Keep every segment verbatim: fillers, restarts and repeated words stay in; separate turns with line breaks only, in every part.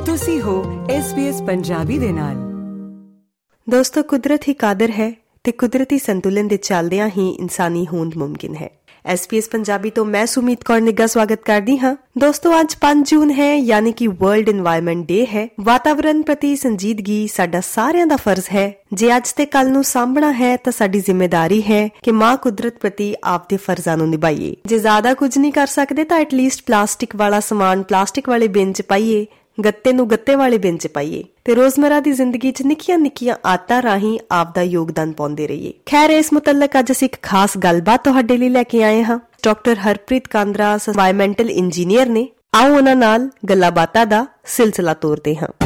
ਤੁਸੀਂ ਹੋ S B S Punjabi ਦੇ ਨਾਲ।
ਦੋਸਤੋ, ਕੁਦਰਤ ਹੀ ਕਾਦਰ ਹੈ ਤੇ ਕੁਦਰਤੀ ਸੰਤੁਲਨ ਦੇ ਚੱਲਦਿਆਂ ਹੀ ਇਨਸਾਨੀ ਹੋਂਦ ਮੁਮਕਿਨ ਹੈ। ਐਸ ਬੀ ਐਸ ਪੰਜਾਬੀ ਤੋਂ ਮੈਂ ਸੁਮੀਤ ਕੌਰ ਨਿੱਗਾ ਸਵਾਗਤ ਕਰਦੀ ਹਾਂ। ਦੋਸਤੋ, ਅੱਜ ਪੰਜ ਜੂਨ ਹੈ, ਯਾਨੀ ਕਿ ਵਰਲਡ ਇਨਵਾਇਰਨਮੈਂਟ ਡੇ ਹੈ। ਵਾਤਾਵਰਨ ਪ੍ਰਤੀ ਸੰਜੀਦਗੀ ਸਾਡਾ ਸਾਰਿਆਂ ਦਾ ਫਰਜ਼ ਹੈ। ਜੇ ਅੱਜ ਤੇ ਕੱਲ ਨੂੰ ਸਾਂਭਣਾ ਹੈ ਤਾਂ ਸਾਡੀ ਜ਼ਿੰਮੇਦਾਰੀ ਹੈ ਕਿ ਮਾਂ ਕੁਦਰਤ ਪ੍ਰਤੀ ਆਪਦੇ ਫਰਜ਼ਾਂ ਨੂੰ ਨਿਭਾਈਏ। ਜੇ ਜ਼ਿਆਦਾ ਕੁਝ ਨਹੀਂ ਕਰ ਸਕਦੇ ਤਾਂ ਐਟਲੀਸਟ ਪਲਾਸਟਿਕ ਵਾਲਾ ਸਮਾਨ ਪਲਾਸਟਿਕ ਵਾਲੇ ਬਿਨ ਚ ਪਾਈਏ, ਗੱਤੇ ਨੂੰ ਗੱਤੇ ਵਾਲੇ ਬਿਨ ਚ ਪਾਈਏ ਤੇ ਰੋਜ਼ਮਰਾ ਦੀ ਜ਼ਿੰਦਗੀ ਚ ਨਿੱਕੀਆਂ ਨਿੱਕੀਆਂ ਆਦਤਾਂ ਰਾਹੀਂ ਆਪ ਦਾ ਯੋਗਦਾਨ ਪਾਉਂਦੇ ਰਹੀਏ। ਖੈਰ, ਇਸ ਮੁਤਲਕ ਅੱਜ ਅਸੀਂ ਇੱਕ ਖਾਸ ਗੱਲਬਾਤ ਤੁਹਾਡੇ ਲਈ ਲੈ ਕੇ ਆਏ ਹਾਂ। Doctor Harpreet Kandra environmental engineer ਨੇ। ਆਓ ਉਹਨਾਂ ਨਾਲ ਗੱਲਾਂ ਬਾਤਾਂ ਦਾ ਸਿਲਸਿਲਾ ਤੋਰਦੇ ਹਾਂ।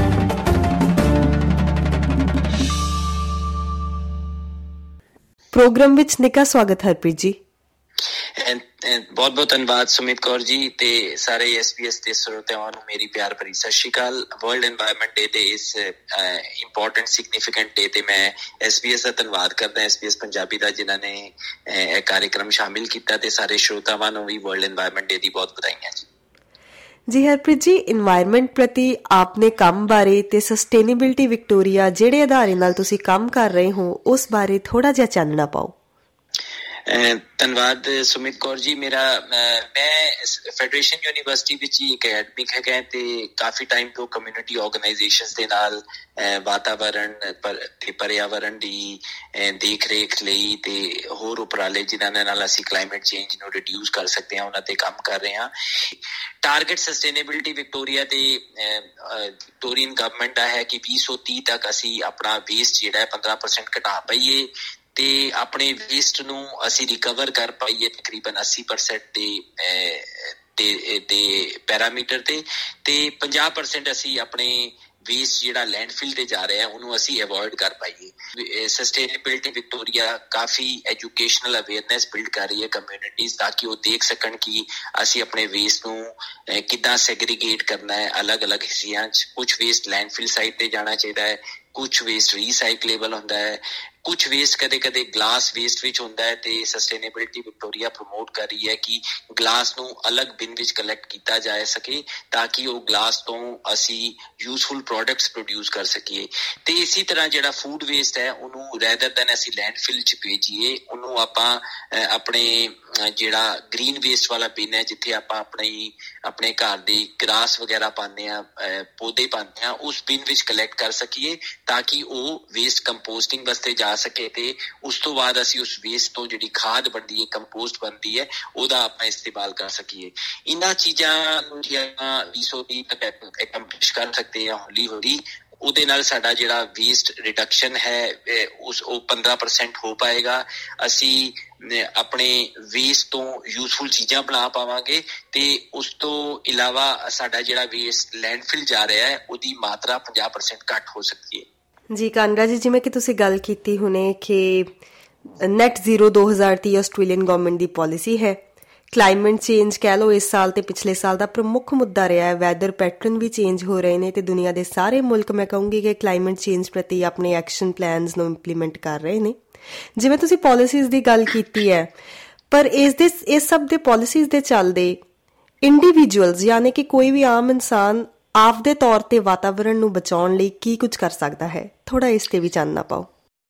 ਪ੍ਰੋਗਰਾਮ ਵਿੱਚ ਨਿੱਘਾ ਸਵਾਗਤ ਹਰਪ੍ਰੀਤ ਜੀ।
ਬਹੁਤ ਬਹੁਤ ਧੰਨਵਾਦ ਸੁਮੀਤ ਕੌਰ ਜੀ ਤੇ ਸਾਰੇ ਐਸ ਬੀ ਐਸ ਦੇ ਸਰੋਤਿਆਂ ਨੂੰ ਮੇਰੀ ਪਿਆਰ ਭਰੀ ਸਤਿ ਸ਼੍ਰੀ ਅਕਾਲ। ਵਰਲਡ ਐਨਵਾਇਰਨਮੈਂਟ ਡੇ ਦੇ ਇਸ ਇੰਪੋਰਟੈਂਟ ਸਿਗਨੀਫਿਕੈਂਟ ਡੇ ਤੇ ਮੈਂ ਐਸ ਬੀ ਐਸ ਦਾ ਧੰਨਵਾਦ ਕਰਦਾ, ਐਸ ਬੀ ਐਸ ਪੰਜਾਬੀ ਦਾ, ਜਿਨ੍ਹਾਂ ਨੇ ਇਹ ਕਾਰਿਕ੍ਰਮ ਸ਼ਾਮਿਲ ਕੀਤਾ ਤੇ ਸਾਰੇ ਸਰੋਤਾਵਾਂ ਨੂੰ ਵੀ ਵਰਲਡ ਐਨਵਾਇਰਨਮੈਂਟ ਡੇ ਦੀ ਬਹੁਤ ਵਧਾਈਆਂ ਜੀ।
ਜੀ ਹਰਪ੍ਰੀਤ ਜੀ, ਇਨਵਾਇਰਨਮੈਂਟ ਪ੍ਰਤੀ ਆਪਣੇ ਕੰਮ ਬਾਰੇ ਤੇ ਸਸਟੇਨੇਬਿਲਿਟੀ ਵਿਕਟੋਰੀਆ ਜਿਹੜੇ ਅਦਾਰੇ ਨਾਲ ਤੁਸੀਂ ਕੰਮ ਕਰ ਰਹੇ ਹੋ ਉਸ ਬਾਰੇ ਥੋੜਾ ਜਿਹਾ ਚਾਨਣਾ ਪਾਓ।
ਧੰਨਵਾਦ ਸੁਮੀਤ ਕੌਰ ਜੀ। ਮੇਰਾ ਮੈਂ ਫੈਡਰੇਸ਼ਨ ਯੂਨੀਵਰਸਿਟੀ ਵਿੱਚ ਹੀ ਅਕੈਡਮਿਕ ਹੈਗਾ ਤੇ ਕਾਫੀ ਟਾਈਮ ਤੋਂ ਕਮਿਊਨਿਟੀ ਆਰਗੇਨਾਈਜੇਸ਼ਨਸ ਦੇ ਨਾਲ ਵਾਤਾਵਰਨ ਤੇ ਪਰਿਆਵਰਨ ਦੀ ਦੇਖ ਰੇਖ ਲਈ ਤੇ ਹੋਰ ਉਪਰਾਲੇ ਜਿਨ੍ਹਾਂ ਦੇ ਨਾਲ ਅਸੀਂ ਕਲਾਈਮੇਟ ਚੇਂਜ ਨੂੰ ਰਿਡਿਊਸ ਕਰ ਸਕਦੇ ਹਾਂ ਉਹਨਾਂ ਤੇ ਕੰਮ ਕਰ ਰਹੇ ਹਾਂ। ਟਾਰਗੇਟ ਸਸਟੇਨੇਬਿਲਿਟੀ ਵਿਕਟੋਰੀਆ ਤੇ ਵਿਕਟੋਰੀਅਨ ਗਵਰਨਮੈਂਟ ਦਾ ਹੈ ਕਿ ਵੀਹ ਸੌ ਤੀਹ ਤੱਕ ਅਸੀਂ ਆਪਣਾ ਵੇਸਟ ਜਿਹੜਾ ਹੈ ਪੰਦਰਾਂ ਪਰਸੈਂਟ ਘਟਾ ਪਾਈਏ ਤੇ ਆਪਣੇ ਵੇਸਟ ਨੂੰ ਅਸੀਂ ਰਿਕਵਰ ਕਰ ਪਾਈਏ ਤਕਰੀਬਨ ਅੱਸੀ ਪਰਸੈਂਟ ਦੇ ਦੇ ਪੈਰਾਮੀਟਰ ਤੇ ਤੇ ਪੰਜਾਹ ਪਰਸੈਂਟ ਅਸੀਂ ਆਪਣੇ ਵੇਸਟ ਜਿਹੜਾ ਲੈਂਡਫਿਲ ਤੇ ਜਾ ਰਿਹਾ ਉਹਨੂੰ ਅਸੀਂ ਅਵੋਇਡ ਕਰ ਪਾਈਏ। ਸਸਟੇਨੇਬਿਲਿਟੀ ਵਿਕਟੋਰੀਆ ਕਾਫੀ ਐਜੂਕੇਸ਼ਨਲ ਅਵੇਅਰਨੈਸ ਬਿਲਡ ਕਰ ਰਹੀ ਹੈ ਕਮਿਊਨਿਟੀਜ਼ ਤਾਂ ਕਿ ਉਹ ਦੇਖ ਸਕਣ ਕਿ ਅਸੀਂ ਆਪਣੇ ਵੇਸਟ ਨੂੰ ਕਿੱਦਾਂ ਸੈਗਰੀਗੇਟ ਕਰਨਾ ਹੈ ਅਲੱਗ ਅਲੱਗ ਹਿੱਸਿਆਂ 'ਚ। ਕੁਛ ਵੇਸਟ ਲੈਂਡਫਿਲ ਸਾਈਟ ਤੇ ਜਾਣਾ ਚਾਹੀਦਾ ਹੈ, ਕੁਛ ਵੇਸਟ ਰੀਸਾਈਕਲੇਬਲ ਹੁੰਦਾ ਹੈ, ਕੁਛ ਵੇਸਟ ਕਦੇ ਕਦੇ ਗਲਾਸ ਵੇਸਟ ਵਿੱਚ ਹੁੰਦਾ ਹੈ ਤੇ ਸਸਟੇਨੇਬਿਲਿਟੀ ਵਿਕਟੋਰੀਆ ਪ੍ਰਮੋਟ ਕਰ ਰਹੀ ਹੈ ਕਿ ਗਲਾਸ ਨੂੰ ਅਲੱਗ ਬਿਨ ਵਿੱਚ ਕਲੈਕਟ ਕੀਤਾ ਜਾ ਸਕੇ ਤਾਂ ਕਿ ਉਹ ਗਲਾਸ ਤੋਂ ਅਸੀਂ ਯੂਜ਼ਫੁਲ ਪ੍ਰੋਡਕਟਸ ਪ੍ਰੋਡਿਊਸ ਕਰ ਸਕੀਏ। ਤੇ ਇਸੇ ਤਰ੍ਹਾਂ ਜਿਹੜਾ ਫੂਡ ਵੇਸਟ ਹੈ ਉਹਨੂੰ ਰੈਦਰ ਦੈਨ ਅਸੀਂ ਲੈਂਡਫਿਲ 'ਚ ਭੇਜੀਏ, ਉਹਨੂੰ ਆਪਾਂ ਆਪਣੇ ਜਿਹੜਾ ਗ੍ਰੀਨ ਵੇਸਟ ਵਾਲਾ ਬਿਨ ਹੈ ਜਿੱਥੇ ਆਪਾਂ ਆਪਣੀ ਆਪਣੇ ਘਰ ਦੀ ਗਰਾਸ ਵਗੈਰਾ ਪਾਉਂਦੇ ਹਾਂ, ਪੌਦੇ ਪਾਉਂਦੇ ਹਾਂ, ਉਸ ਬਿਨ ਵਿੱਚ ਕਲੈਕਟ ਕਰ ਸਕੀਏ ਤਾਂ ਕਿ ਉਹ ਵੇਸਟ ਕੰਪੋਸਟਿੰਗ ਵਾਸਤੇ ਜਾ ਸਕੇ ਤੇ ਉਸ ਤੋਂ ਬਾਅਦ ਅਸੀਂ ਉਸ ਵੇਸਟ ਤੋਂ ਜਿਹੜੀ ਖਾਦ ਬਣਦੀ ਹੈ, ਕੰਪੋਸਟ ਬਣਦੀ ਹੈ, ਉਹਦਾ ਆਪਾਂ ਇਸਤੇਮਾਲ ਕਰ ਸਕੀਏ। ਇਹਨਾਂ ਚੀਜ਼ਾਂ ਨੂੰ ਜੇ ਆਪਾਂ ਵੀਹ ਸੌ ਤੀਹ ਤੱਕ ਐਕੰਪਲਿਸ਼ ਕਰ ਸਕਦੇ ਹਾਂ ਹੌਲੀ ਹੌਲੀ, ਉਹਦੇ ਨਾਲ ਸਾਡਾ ਜਿਹੜਾ ਵੇਸਟ ਰਿਡਕਸ਼ਨ ਹੈ ਉਸ ਉਹ ਪੰਦਰਾਂ ਪਰਸੈਂਟ ਹੋ ਪਾਏਗਾ। ਅਸੀਂ ਆਪਣੇ ਵੇਸਟ ਤੋਂ ਯੂਜ਼ਫੁਲ ਚੀਜ਼ਾਂ ਬਣਾ ਪਾਵਾਂਗੇ ਤੇ ਉਸ ਤੋਂ ਇਲਾਵਾ ਸਾਡਾ ਜਿਹੜਾ ਵੇਸਟ ਲੈਂਡਫਿਲ ਜਾ ਰਿਹਾ ਹੈ ਉਹਦੀ ਮਾਤਰਾ ਪੰਜਾਹ ਪਰਸੈਂਟ ਘੱਟ ਹੋ ਸਕਦੀ ਹੈ।
ਜੀ ਕਾਂਦਰਾ ਜੀ, ਜਿਵੇਂ ਕਿ ਤੁਸੀਂ ਗੱਲ ਕੀਤੀ ਹੁਣੇ ਕਿ ਨੈਟ ਜ਼ੀਰੋ ਦੋ ਹਜ਼ਾਰ ਤੀਹ ਆਸਟ੍ਰੇਲੀਅਨ ਗਵਰਨਮੈਂਟ ਦੀ ਪੋਲਿਸੀ ਹੈ। ਕਲਾਈਮੇਟ ਚੇਂਜ ਕਹਿ ਲਓ ਇਸ ਸਾਲ ਤੇ ਪਿਛਲੇ ਸਾਲ ਦਾ ਪ੍ਰਮੁੱਖ ਮੁੱਦਾ ਰਿਹਾ ਹੈ। ਵੈਦਰ ਪੈਟਰਨ ਵੀ ਚੇਂਜ ਹੋ ਰਹੇ ਨੇ ਤੇ ਦੁਨੀਆ ਦੇ ਸਾਰੇ ਮੁਲਕ ਮੈਂ ਕਹੂੰਗੀ ਕਿ ਕਲਾਈਮੇਟ ਚੇਂਜ ਪ੍ਰਤੀ ਆਪਣੇ ਐਕਸ਼ਨ ਪਲਾਨਸ ਨੂੰ ਇੰਪਲੀਮੈਂਟ ਕਰ ਰਹੇ ਨੇ। ਜਿਵੇਂ ਤੁਸੀਂ ਪੋਲਿਸੀਜ਼ ਦੀ ਗੱਲ ਕੀਤੀ ਹੈ, ਪਰ ਇਸ ਦੇ ਇਸ ਸਭ ਦੇ ਪੋਲਿਸੀਜ਼ ਦੇ ਚੱਲਦੇ ਇੰਡੀਵਿਜੂਅਲਸ ਯਾਨੀ ਕਿ ਕੋਈ ਵੀ ਆਮ ਇਨਸਾਨ ਆਪਦੇ ਤੌਰ ਤੇ ਵਾਤਾਵਰਨ ਨੂੰ ਬਚਾਉਣ ਲਈ ਕੀ ਕੁਝ ਕਰ ਸਕਦਾ ਹੈ, ਥੋੜਾ ਇਸ ਤੇ ਵੀ ਚਾਨਣਾ ਪਾਓ।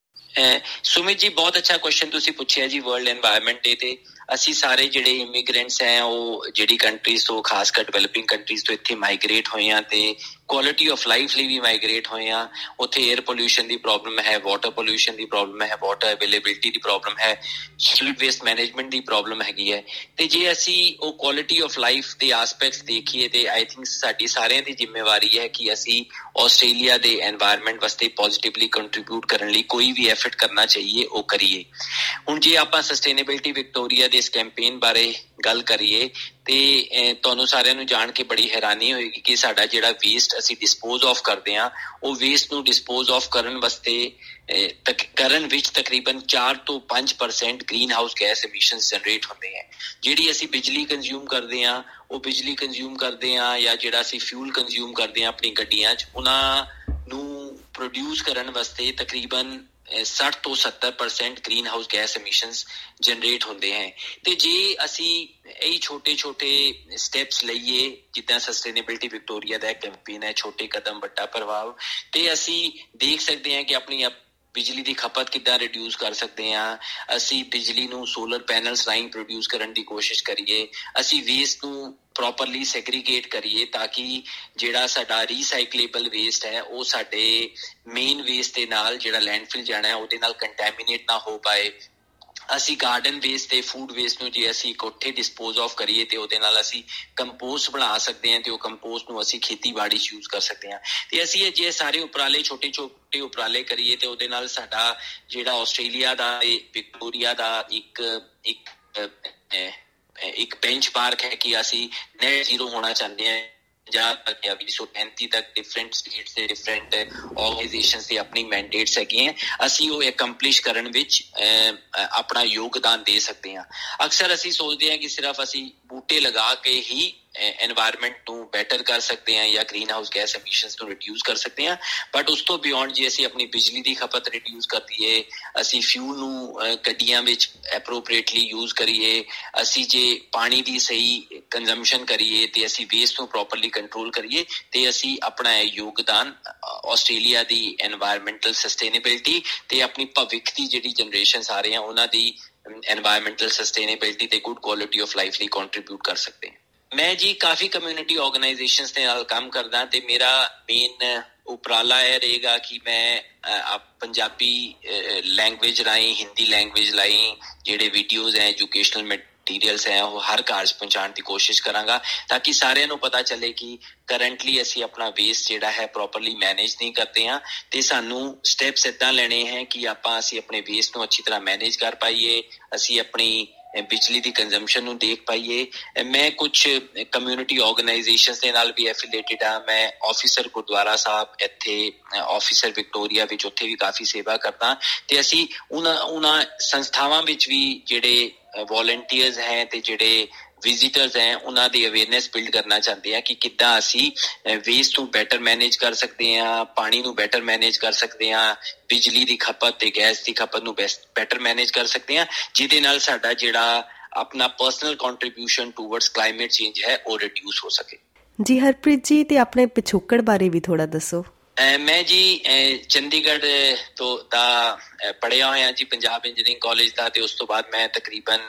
ਸੁਮਿਤ ਜੀ, ਬਹੁਤ ਅੱਛਾ ਕੁਐਸਚਨ ਤੁਸੀਂ ਪੁੱਛਿਆ ਜੀ। ਵਰਲਡ ਐਨਵਾਇਰਨਮੈਂਟ ਡੇ ਤੇ ਅਸੀਂ ਸਾਰੇ ਜਿਹੜੇ ਇਮੀਗ੍ਰੈਂਟਸ ਹੈ ਉਹ ਜਿਹੜੀ ਕੰਟਰੀਜ਼ ਤੋਂ ਖਾਸ ਕਰ ਡਿਵੈਲਪਿੰਗ ਕੰਟਰੀਜ਼ ਤੋਂ ਇੱਥੇ ਮਾਈਗ੍ਰੇਟ ਹੋਏ ਹਾਂ ਤੇ ਕੁਆਲਿਟੀ ਆਫ ਲਾਈਫ ਲਈ ਵੀ ਮਾਈਗ੍ਰੇਟ ਹੋਏ ਹਾਂ। ਉੱਥੇ ਏਅਰ ਪੋਲਿਊਸ਼ਨ ਦੀ ਪ੍ਰੋਬਲਮ ਹੈ, ਵਾਟਰ ਪੋਲਿਊਸ਼ਨ ਦੀ ਪ੍ਰੋਬਲਮ ਹੈ, ਵਾਟਰ ਅਵੇਲੇਬਿਲਿਟੀ ਦੀ ਪ੍ਰੋਬਲਮ ਹੈ, ਸੋਲਿਡ ਵੇਸਟ ਮੈਨੇਜਮੈਂਟ ਦੀ ਪ੍ਰੋਬਲਮ ਹੈਗੀ ਹੈ। ਤੇ ਜੇ ਅਸੀਂ ਉਹ ਕੁਆਲਿਟੀ ਆਫ ਲਾਈਫ ਦੇ ਆਸਪੈਕਟਸ ਦੇਖੀਏ ਤੇ ਆਈ ਥਿੰਕ ਸਾਡੀ ਸਾਰਿਆਂ ਦੀ ਜ਼ਿੰਮੇਵਾਰੀ ਹੈ ਕਿ ਅਸੀਂ ਆਸਟ੍ਰੇਲੀਆ ਦੇ ਐਨਵਾਇਰਨਮੈਂਟ ਵਾਸਤੇ ਪੋਜ਼ੀਟਿਵਲੀ ਕੰਟਰੀਬਿਊਟ ਕਰਨ ਲਈ ਕੋਈ ਵੀ ਐਫਰਟ ਕਰਨਾ ਚਾਹੀਏ ਉਹ ਕਰੀਏ। ਹੁਣ ਜੇ ਆਪਾਂ ਸਸਟੇਨੇਬਿਲਿਟੀ ਵਿਕਟੋਰੀਆ ਦੇ ਇਸ ਕੈਂਪੇਨ ਬਾਰੇ ਗੱਲ ਕਰੀਏ ਤੇ ਤੁਹਾਨੂੰ ਸਾਰਿਆਂ ਨੂੰ ਜਾਣ ਕੇ ਬੜੀ ਹੈਰਾਨੀ ਹੋਏਗੀ ਕਿ ਸਾਡਾ ਜਿਹੜਾ ਵੇਸਟ ਅਸੀਂ ਡਿਸਪੋਜ਼ ਆਫ ਕਰਦੇ ਹਾਂ ਉਹ ਵੇਸਟ ਨੂੰ ਡਿਸਪੋਜ਼ ਆਫ ਕਰਨ ਵਾਸਤੇ ਤਕ ਕਰਨ ਵਿੱਚ ਤਕਰੀਬਨ ਚਾਰ ਤੋਂ ਪੰਜ percent greenhouse gas emissions generate ਹੁੰਦੇ ਹੈ। ਜਿਹੜੀ ਅਸੀਂ ਬਿਜਲੀ ਕੰਜ਼ਿਊਮ ਕਰਦੇ ਹਾਂ ਉਹ ਬਿਜਲੀ ਕੰਜ਼ਿਊਮ ਕਰਦੇ ਹਾਂ ਜਾਂ ਜਿਹੜਾ ਅਸੀਂ ਫਿਊਲ ਕੰਜ਼ਿਊਮ ਕਰਦੇ ਹਾਂ ਆਪਣੀ ਗੱਡੀਆਂ 'ਚ, ਉਹਨਾਂ ਨੂੰ ਪ੍ਰੋਡਿਊਸ ਕਰਨ ਵਾਸਤੇ ਤਕਰੀਬਨ ਸੱਠ ਤੋਂ ਸੱਤਰ percent greenhouse gas emissions generate ਹੁੰਦੇ ਹੈ। ਤੇ ਜੇ ਅਸੀਂ ਇਹ ਛੋਟੇ ਛੋਟੇ ਸਟੈਪਸ ਲਈਏ, ਜਿੱਦਾਂ ਸਸਟੇਨੇਬਿਲਿਟੀ ਵਿਕਟੋਰੀਆ ਦਾ ਕੈਂਪੇਨ ਹੈ ਛੋਟੇ ਕਦਮ ਵੱਡਾ ਪ੍ਰਭਾਵ, ਤੇ ਅਸੀਂ ਦੇਖ ਸਕਦੇ ਹਾਂ ਕਿ ਆਪਣੀ ਬਿਜਲੀ ਦੀ ਖਪਤ ਕਿੱਦਾਂ ਰਿਡਿਊਸ ਕਰ ਸਕਦੇ ਹਾਂ। ਅਸੀਂ ਬਿਜਲੀ ਨੂੰ ਸੋਲਰ ਪੈਨਲਸ ਰਾਹੀਂ ਪ੍ਰੋਡਿਊਸ ਕਰਨ ਦੀ ਕੋਸ਼ਿਸ਼ ਕਰੀਏ, ਅਸੀਂ ਵੇਸਟ ਨੂੰ ਪ੍ਰੋਪਰਲੀ ਸੈਗਰੀਗੇਟ ਕਰੀਏ ਤਾਂ ਕਿ ਜਿਹੜਾ ਸਾਡਾ ਰੀਸਾਈਕਲੇਬਲ ਵੇਸਟ ਹੈ ਉਹ ਸਾਡੇ ਮੇਨ ਵੇਸਟ ਦੇ ਨਾਲ ਜਿਹੜਾ ਲੈਂਡਫਿਲ ਜਾਣਾ ਹੈ ਉਹਦੇ ਨਾਲ ਕੰਟੈਮੀਨੇਟ ਨਾ ਹੋ ਪਾਏ। ਅਸੀਂ ਗਾਰਡਨ ਵੇਸਟ ਤੇ ਫੂਡ ਵੇਸਟ ਨੂੰ ਜੇ ਅਸੀਂ ਇਕੱਠੇ ਡਿਸਪੋਜ਼ ਆਫ ਕਰੀਏ ਤੇ ਉਹਦੇ ਨਾਲ ਅਸੀਂ ਕੰਪੋਸਟ ਬਣਾ ਸਕਦੇ ਹਾਂ ਤੇ ਉਹ ਕੰਪੋਸਟ ਨੂੰ ਅਸੀਂ ਖੇਤੀਬਾੜੀ 'ਚ ਯੂਜ਼ ਕਰ ਸਕਦੇ ਹਾਂ। ਤੇ ਅਸੀਂ ਜੇ ਸਾਰੇ ਉਪਰਾਲੇ ਛੋਟੇ ਛੋਟੇ ਉਪਰਾਲੇ ਕਰੀਏ ਤੇ ਉਹਦੇ ਨਾਲ ਸਾਡਾ ਜਿਹੜਾ ਆਸਟ੍ਰੇਲੀਆ ਦਾ ਤੇ ਵਿਕਟੋਰੀਆ ਦਾ ਇੱਕ ਇੱਕ ਇੱਕ ਬੈਂਚ ਮਾਰਕ ਹੈ ਕਿ ਅਸੀਂ ਨੈਟ ਜ਼ੀਰੋ ਹੋਣਾ ਚਾਹੁੰਦੇ ਹਾਂ ਜਾਂ ਵੀਹ ਸੌ ਪੈਂਤੀ ਤੱਕ ਡਿਫਰੈਂਟ ਸਟੇਟਸ ਦੇ ਡਿਫਰੈਂਟ ਆਰਗੇਨਾਈਜੇਸ਼ਨਸ ਦੇ ਆਪਣੀ ਮੈਂਡੇਟਸ ਹੈਗੇ ਹੈ, ਅਸੀਂ ਉਹ ਅਕੰਪਲਿਸ਼ ਕਰਨ ਵਿੱਚ ਆਪਣਾ ਯੋਗਦਾਨ ਦੇ ਸਕਦੇ ਹਾਂ। ਅਕਸਰ ਅਸੀਂ ਸੋਚਦੇ ਹਾਂ ਕਿ ਸਿਰਫ ਅਸੀਂ ਬੂਟੇ ਲਗਾ ਕੇ ਹੀ ਐਨਵਾਇਰਨਮੈਂਟ ਨੂੰ ਬੈਟਰ ਕਰ ਸਕਦੇ ਹਾਂ ਜਾਂ ਗ੍ਰੀਨ ਹਾਊਸ ਗੈਸ ਐਮਿਸ਼ਨਸ ਨੂੰ ਰਿਡਿਊਸ ਕਰ ਸਕਦੇ ਹਾਂ, ਬਟ ਉਸ ਤੋਂ ਬਿਯੋਂਡ ਜੇ ਅਸੀਂ ਆਪਣੀ ਬਿਜਲੀ ਦੀ ਖਪਤ ਰਿਡਿਊਸ ਕਰ ਦਈਏ, ਅਸੀਂ ਫਿਊਲ ਨੂੰ ਗੱਡੀਆਂ ਵਿੱਚ ਐਪਰੋਪ੍ਰੀਏਟਲੀ ਯੂਜ਼ ਕਰੀਏ, ਅਸੀਂ ਜੇ ਪਾਣੀ ਦੀ ਸਹੀ ਕੰਜ਼ੰਪਸ਼ਨ ਕਰੀਏ ਤੇ ਅਸੀਂ ਵੇਸਟ ਨੂੰ ਪ੍ਰੋਪਰਲੀ ਕੰਟਰੋਲ ਕਰੀਏ ਤੇ ਅਸੀਂ ਆਪਣਾ ਯੋਗਦਾਨ ਆਸਟ੍ਰੇਲੀਆ ਦੀ ਐਨਵਾਇਰਨਮੈਂਟਲ ਸਸਟੇਨੇਬਿਲਿਟੀ ਤੇ ਆਪਣੀ ਭਵਿੱਖ ਦੀ ਜਿਹੜੀ ਜਨਰੇਸ਼ਨਸ ਆ ਰਹੀਆਂ ਉਹਨਾਂ ਦੀ ਐਨਵਾਇਰਨਮੈਂਟਲ ਸਸਟੇਨੇਬਿਲਿਟੀ ਤੇ ਗੁੱਡ ਕੁਆਲਿਟੀ ਆਫ ਲਾਈਫ ਲਈ ਕੰਟਰੀਬਿਊਟ ਕਰ ਸਕਦੇ ਹਾਂ। ਮੈਂ ਜੀ ਕਾਫੀ ਕਮਿਊਨਿਟੀ ਆਰਗੇਨਾਈਜੇਸ਼ਨਸ ਦੇ ਨਾਲ ਕੰਮ ਕਰਦਾ ਤੇ ਮੇਰਾ ਮੇਨ ਉਪਰਾਲਾ ਇਹ ਰਹੇਗਾ ਕਿ ਮੈਂ ਪੰਜਾਬੀ ਲੈਂਗੁਏਜ ਰਾਹੀਂ, ਹਿੰਦੀ ਲੈਂਗੁਏਜ ਰਾਹੀਂ ਜਿਹੜੇ ਵੀਡੀਓਜ਼ ਹੈ, ਐਜੂਕੇਸ਼ਨਲ ਮਟੀਰੀਅਲਸ ਹੈ ਉਹ ਹਰ ਘਰ 'ਚ ਪਹੁੰਚਾਉਣ ਦੀ ਕੋਸ਼ਿਸ਼ ਕਰਾਂਗਾ ਤਾਂ ਕਿ ਸਾਰਿਆਂ ਨੂੰ ਪਤਾ ਚੱਲੇ ਕਿ ਕਰੰਟਲੀ ਅਸੀਂ ਆਪਣਾ ਵੇਸਟ ਜਿਹੜਾ ਹੈ ਪ੍ਰੋਪਰਲੀ ਮੈਨੇਜ ਨਹੀਂ ਕਰਦੇ ਹਾਂ ਤੇ ਸਾਨੂੰ ਸਟੈਪਸ ਇੱਦਾਂ ਲੈਣੇ ਹੈ ਕਿ ਆਪਾਂ ਅਸੀਂ ਆਪਣੇ ਵੇਸਟ ਨੂੰ ਅੱਛੀ ਤਰ੍ਹਾਂ ਮੈਨੇਜ ਕਰ ਪਾਈਏ, ਅਸੀਂ ਆਪਣੀ ਬਿਜਲੀ ਦੀ ਕੰਜ਼ੰਪਸ਼ਨ ਨੂੰ ਦੇਖ ਪਾਈਏ। ਮੈਂ ਕੁਛ ਕਮਿਊਨਿਟੀ ਆਰਗੇਨਾਈਜੇਸ਼ਨਸ ਦੇ ਨਾਲ ਵੀ ਐਫੀਲੀਏਟਿਡ ਹਾਂ। ਮੈਂ ਆਫਿਸਰ ਗੁਰਦੁਆਰਾ ਸਾਹਿਬ ਇੱਥੇ ਆਫਿਸਰ ਵਿਕਟੋਰੀਆ ਵਿੱਚ ਉੱਥੇ ਵੀ ਕਾਫੀ ਸੇਵਾ ਕਰਦਾ ਤੇ ਅਸੀਂ ਉਹਨਾਂ ਉਹਨਾਂ ਸੰਸਥਾਵਾਂ ਵਿੱਚ ਵੀ ਜਿਹੜੇ ਵੋਲੰਟੀਅਰਸ ਹੈ ਤੇ ਜਿਹੜੇ ਵਿਜ਼ਿਟਰਸ ਹੈ ਉਹਨਾਂ ਦੀ ਅਵੇਅਰਨੈਸ ਬਿਲਡ ਕਰਨਾ ਚਾਹੁੰਦੇ ਆ ਕਿ ਕਿੱਦਾਂ ਅਸੀਂ ਵੇਸਟ ਨੂੰ ਬੈਟਰ ਮੈਨੇਜ ਕਰ ਸਕਦੇ ਹਾਂ, ਪਾਣੀ ਨੂੰ ਬੈਟਰ ਮੈਨੇਜ ਕਰ ਸਕਦੇ ਹਾਂ, ਬਿਜਲੀ ਦੀ ਖਪਤ ਤੇ ਗੈਸ ਦੀ ਖਪਤ ਨੂੰ ਬੈਟਰ ਮੈਨੇਜ ਕਰ ਸਕਦੇ ਹਾਂ, ਜਿਹਦੇ ਨਾਲ ਸਾਡਾ ਜਿਹੜਾ ਆਪਣਾ personal contribution towards climate change ਹੈ ਉਹ ਰਿਡਿਊਸ ਹੋ ਸਕੇ।
ਜੀ ਹਰਪ੍ਰੀਤ ਜੀ, ਤੇ ਆਪਣੇ ਪਿਛੋਕੜ ਬਾਰੇ ਵੀ ਥੋੜਾ ਦੱਸੋ।
ਮੈਂ ਜੀ ਚੰਡੀਗੜ੍ਹ ਤੋਂ ਦਾ ਪੜ੍ਹਿਆ ਹੋਇਆ ਜੀ, ਪੰਜਾਬ ਇੰਜੀਨੀਅਰਿੰਗ ਕਾਲਜ ਦਾ, ਤੇ ਉਸ ਤੋਂ ਬਾਅਦ ਮੈਂ ਤਕਰੀਬਨ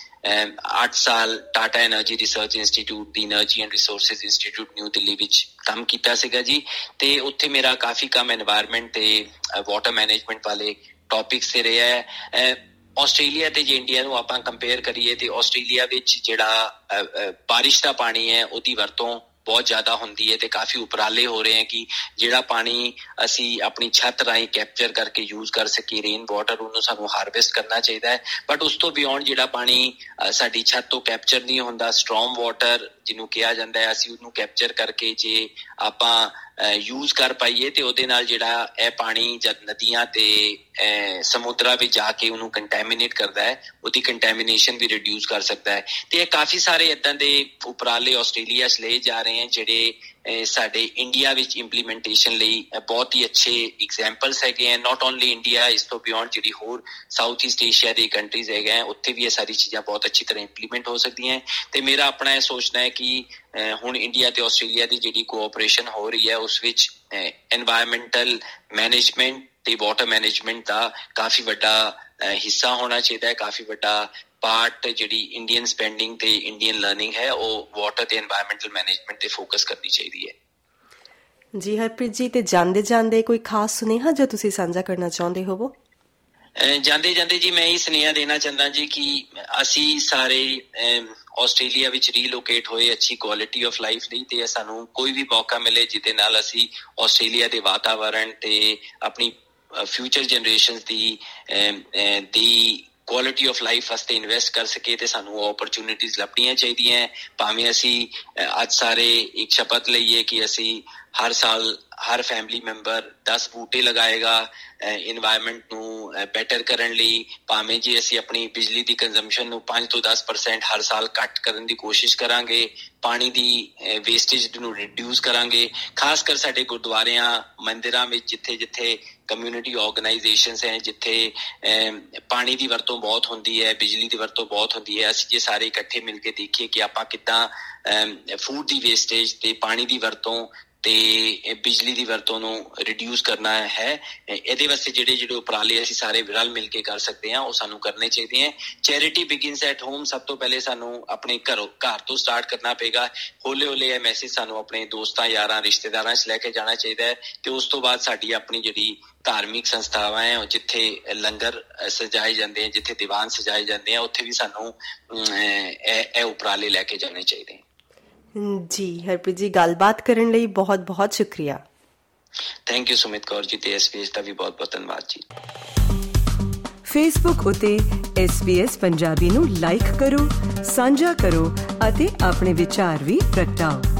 ਅੱਠ ਸਾਲ ਟਾਟਾ ਐਨਰਜੀ ਰਿਸਰਚ ਇੰਸਟੀਟਿਊਟ ਦੀ energy and resources institute new Delhi ਵਿੱਚ ਕੰਮ ਕੀਤਾ ਸੀਗਾ ਜੀ। ਤੇ ਉੱਥੇ ਮੇਰਾ ਕਾਫੀ ਕੰਮ ਐਨਵਾਇਰਨਮੈਂਟ ਤੇ ਵਾਟਰ ਮੈਨੇਜਮੈਂਟ ਵਾਲੇ ਟੌਪਿਕਸ ਤੇ ਰਿਹਾ ਹੈ। ਆਸਟ੍ਰੇਲੀਆ ਤੇ ਜੇ ਇੰਡੀਆ ਨੂੰ ਆਪਾਂ ਕੰਪੇਅਰ ਕਰੀਏ ਤੇ ਆਸਟ੍ਰੇਲੀਆ ਵਿੱਚ ਜਿਹੜਾ ਬਾਰਿਸ਼ ਦਾ ਪਾਣੀ ਹੈ ਉਹਦੀ ਵਰਤੋਂ ਬਹੁਤ ਜ਼ਿਆਦਾ ਹੁੰਦੀ ਹੈ ਤੇ ਕਾਫੀ ਉਪਰਾਲੇ ਹੋ ਰਹੇ ਹੈ ਕਿ ਜਿਹੜਾ ਪਾਣੀ ਅਸੀਂ ਆਪਣੀ ਛੱਤ ਰਾਹੀਂ ਕੈਪਚਰ ਕਰਕੇ ਯੂਜ਼ ਕਰ ਸਕੀਏ, ਰੇਨ ਵਾਟਰ, ਉਹਨੂੰ ਸਾਨੂੰ ਹਾਰਵੈਸਟ ਕਰਨਾ ਚਾਹੀਦਾ ਹੈ। ਬਟ ਉਸ ਤੋਂ ਬਿਯੋਂਡ ਜਿਹੜਾ ਪਾਣੀ ਸਾਡੀ ਛੱਤ ਤੋਂ ਕੈਪਚਰ ਨਹੀਂ ਹੁੰਦਾ, ਸਟਰੋਮ ਵਾਟਰ ਜਿਹਨੂੰ ਕਿਹਾ ਜਾਂਦਾ ਹੈ, ਅਸੀਂ ਉਹਨੂੰ ਕੈਪਚਰ ਕਰਕੇ ਜੇ ਆਪਾਂ ਯੂਜ਼ ਕਰ ਪਾਈਏ ਤੇ ਉਹਦੇ ਨਾਲ ਜਿਹੜਾ ਇਹ ਪਾਣੀ ਜਦ ਨਦੀਆਂ ਤੇ ਸਮੁੰਦਰਾਂ ਵਿੱਚ ਜਾ ਕੇ ਉਹਨੂੰ ਕੰਟੈਮੀਨੇਟ ਕਰਦਾ ਹੈ, ਉਹਦੀ ਕੰਟੈਮੀਨੇਸ਼ਨ ਵੀ ਰਿਡਿਊਸ ਕਰ ਸਕਦਾ ਹੈ। ਤੇ ਇਹ ਕਾਫੀ ਸਾਰੇ ਏਦਾਂ ਦੇ ਉਪਰਾਲੇ ਆਸਟ੍ਰੇਲੀਆ 'ਚ ਲਏ ਜਾ ਰਹੇ ਹੈ ਜਿਹੜੇ ਸਾਡੇ ਇੰਡੀਆ ਵਿੱਚ ਇੰਪਲੀਮੈਂਟੇਸ਼ਨ ਲਈ ਬਹੁਤ ਹੀ ਅੱਛੇ ਐਗਜ਼ਾਮਪਲਸ ਹੈਗੇ ਹੈ। ਨਾਟ ਓਨਲੀ ਇੰਡੀਆ, ਇਸ ਤੋਂ ਬਿਯੋਂਡ ਜਿਹੜੀ ਹੋਰ ਸਾਊਥ ਈਸਟ ਏਸ਼ੀਆ ਦੀ ਕੰਟਰੀਜ਼ ਹੈਗੇ ਹੈ ਉੱਥੇ ਵੀ ਇਹ ਸਾਰੀ ਚੀਜ਼ਾਂ ਬਹੁਤ ਅੱਛੀ ਤਰ੍ਹਾਂ ਇੰਪਲੀਮੈਂਟ ਹੋ ਸਕਦੀਆਂ। ਤੇ ਮੇਰਾ ਆਪਣਾ ਇਹ ਸੋਚਣਾ ਹੈ ਕਿ ਹੁਣ ਇੰਡੀਆ ਤੇ ਆਸਟ੍ਰੇਲੀਆ ਦੀ ਜਿਹੜੀ ਕੋਆਪਰੇਸ਼ਨ ਹੋ ਰਹੀ ਹੈ ਉਸ ਵਿੱਚ ਐਨਵਾਇਰਨਮੈਂਟਲ ਮੈਨੇਜਮੈਂਟ ਤੇ ਵਾਟਰ ਮੈਨੇਜਮੈਂਟ ਦਾ ਕਾਫੀ ਵੱਡਾ ਹਿੱਸਾ ਹੋਣਾ ਚਾਹੀਦਾ ਹੈ। ਕਾਫੀ ਵੱਡਾ ਪਾਰਟ ਜਿਹੜੀ ਇੰਡੀਅਨ ਸਪੈਂਡਿੰਗ ਤੇ ਇੰਡੀਅਨ ਲਰਨਿੰਗ ਹੈ ਉਹ ਵਾਟਰ ਤੇ ਐਨਵਾਇਰਨਮੈਂਟਲ ਮੈਨੇਜਮੈਂਟ ਤੇ ਫੋਕਸ ਕਰਨੀ ਚਾਹੀਦੀ ਹੈ।
ਜੀ ਹਰਪ੍ਰੀਤ ਜੀ, ਤੇ ਜਾਂਦੇ ਜਾਂਦੇ ਕੋਈ ਖਾਸ ਸੁਨੇਹਾ ਜੋ ਤੁਸੀਂ ਸਾਂਝਾ ਕਰਨਾ ਚਾਹੁੰਦੇ ਹੋਵੋ?
ਜਾਂਦੇ ਜਾਂਦੇ ਜੀ ਮੈਂ ਇਹ ਸੁਨੇਹਾ ਦੇਣਾ ਚਾਹੁੰਦਾ ਜੀ ਕਿ ਅਸੀਂ ਸਾਰੇ ਆਸਟ੍ਰੇਲੀਆ ਵਿੱਚ ਰੀਲੋਕੇਟ ਹੋਏ ਅੱਛੀ ਕੁਆਲਿਟੀ ਆਫ ਲਾਈਫ ਲਈ, ਤੇ ਸਾਨੂੰ ਕੋਈ ਵੀ ਮੌਕਾ ਮਿਲੇ ਜਿਹਦੇ ਨਾਲ ਅਸੀਂ ਆਸਟ੍ਰੇਲੀਆ ਦੇ ਵਾਤਾਵਰਨ ਤੇ ਆਪਣੀ ਫਿਊਚਰ ਜਨਰੇਸ਼ਨਸ ਦੀ ਦੀ ਕੁਆਲਿਟੀ ਆਫ ਲਾਈਫ ਵਾਸਤੇ ਇਨਵੈਸਟ ਕਰ ਸਕੇ ਤੇ ਸਾਨੂੰ ਉਹ ਓਪਰਚੁਨਿਟੀਜ਼ ਲੱਭਣੀਆਂ ਚਾਹੀਦੀਆਂ। ਭਾਵੇਂ ਅਸੀਂ ਅੱਜ ਸਾਰੇ ਇੱਕ ਸ਼ਪਥ ਲਈਏ ਕਿ ਅਸੀਂ ਹਰ ਸਾਲ ਹਰ ਫੈਮਿਲੀ ਮੈਂਬਰ ਦਸ ਬੂਟੇ ਲਗਾਏਗਾ ਇਨਵਾਇਰਨਮੈਂਟ ਨੂੰ ਬੈਟਰ ਕਰਨ ਲਈ, ਭਾਵੇਂ ਜੇ ਅਸੀਂ ਆਪਣੀ ਬਿਜਲੀ ਦੀ ਕੰਜ਼ੰਪਸ਼ਨ ਨੂੰ ਪੰਜ ਤੋਂ ਦਸ ਪਰਸੈਂਟ ਹਰ ਸਾਲ ਘੱਟ ਕਰਨ ਦੀ ਕੋਸ਼ਿਸ਼ ਕਰਾਂਗੇ, ਪਾਣੀ ਦੀ ਵੇਸਟੇਜ ਨੂੰ ਰਿਡਿਊਸ ਕਰਾਂਗੇ, ਖਾਸ ਕਰ ਸਾਡੇ ਗੁਰਦੁਆਰਿਆਂ ਮੰਦਿਰਾਂ ਵਿੱਚ ਜਿੱਥੇ ਜਿੱਥੇ ਕਮਿਊਨਿਟੀ ਆਰਗੇਨਾਈਜੇਸ਼ਨਸ ਹੈ ਜਿੱਥੇ ਪਾਣੀ ਦੀ ਵਰਤੋਂ ਬਹੁਤ ਹੁੰਦੀ ਹੈ, ਬਿਜਲੀ ਦੀ ਵਰਤੋਂ ਬਹੁਤ ਹੁੰਦੀ ਹੈ। ਅਸੀਂ ਜੇ ਸਾਰੇ ਇਕੱਠੇ ਮਿਲ ਕੇ ਦੇਖੀਏ ਕਿ ਆਪਾਂ ਕਿੱਦਾਂ ਫੂਡ ਦੀ ਵੇਸਟੇਜ ਤੇ ਪਾਣੀ ਦੀ ਵਰਤੋਂ ਤੇ ਬਿਜਲੀ ਦੀ ਵਰਤੋਂ ਨੂੰ ਰਿਡਿਊਸ ਕਰਨਾ ਹੈ, ਇਹਦੇ ਵਾਸਤੇ ਜਿਹੜੇ ਜਿਹੜੇ ਉਪਰਾਲੇ ਅਸੀਂ ਸਾਰੇ ਰਲ ਮਿਲ ਕੇ ਕਰ ਸਕਦੇ ਹਾਂ ਉਹ ਸਾਨੂੰ ਕਰਨੇ ਚਾਹੀਦੇ ਹੈ। Charity begins at home. ਸਭ ਤੋਂ ਪਹਿਲੇ ਸਾਨੂੰ ਆਪਣੇ ਘਰੋਂ ਘਰ ਤੋਂ ਸਟਾਰਟ ਕਰਨਾ ਪਏਗਾ। ਹੌਲੇ ਹੌਲੇ ਇਹ ਮੈਸੇਜ ਸਾਨੂੰ ਆਪਣੇ ਦੋਸਤਾਂ, ਯਾਰਾਂ, ਰਿਸ਼ਤੇਦਾਰਾਂ 'ਚ ਲੈ ਕੇ ਜਾਣਾ ਚਾਹੀਦਾ ਹੈ ਤੇ ਉਸ ਤੋਂ ਬਾਅਦ ਸਾਡੀ ਆਪਣੀ ਜਿਹੜੀ ਧਾਰਮਿਕ ਸੰਸਥਾਵਾਂ ਹੈ, ਜਿੱਥੇ ਲੰਗਰ ਸਜਾਏ ਜਾਂਦੇ ਆ, ਜਿੱਥੇ ਦੀਵਾਨ ਸਜਾਏ ਜਾਂਦੇ ਆ, ਉੱਥੇ ਵੀ ਸਾਨੂੰ ਇਹ ਇਹ ਉਪਰਾਲੇ ਲੈ ਕੇ ਜਾਣੇ ਚਾਹੀਦੇ ਹੈ।
ਜੀ ਹਰਪ੍ਰੀਤ ਜੀ, ਗੱਲਬਾਤ ਕਰਨ ਲਈ ਬਹੁਤ ਬਹੁਤ ਸ਼ੁਕਰੀਆ।
ਥੈਂਕ ਯੂ ਸੁਮਿਤ ਕੌਰ ਜੀ, ਤੇ ਐਸਪੀਐਸ ਦਾ ਵੀ ਬਹੁਤ ਬਹੁਤ ਧੰਨਵਾਦ ਜੀ।
ਫੇਸਬੁੱਕ ਉਤੇ ਐਸ ਬੀ ਐਸ ਪੰਜਾਬੀ ਨੂੰ ਲਾਈਕ ਕਰੋ, ਸਾਂਝਾ ਕਰੋ ਅਤੇ ਆਪਣੇ ਵਿਚਾਰ ਵੀ ਪ੍ਰਗਟਾਓ।